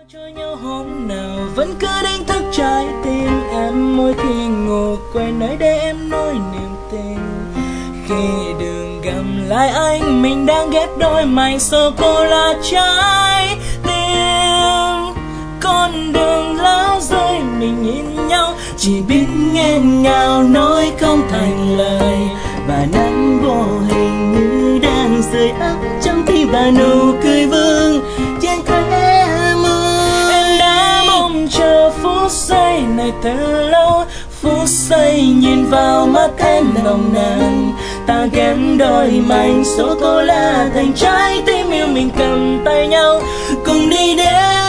cho nhau hôm nào vẫn cứ đánh thức trái tim em mỗi khi ngủ quay nơi để em nói niềm tin. Khi đường gầm lại anh mình đang ghép đôi mảnh sô cô la trái tim. Con đường lá rơi mình nhìn nhau chỉ biết nghẹn ngào nói không thành lời, và nắng vô hình như đang rơi ấp trong tim và nụ cười vương trên khóe môi. Em đã mong chờ phút giây này từ lâu, phút giây nhìn vào mắt em nồng nàn. Ta ghép đôi mảnh sô cô la thành trái tim yêu mình cầm tay nhau cùng đi đến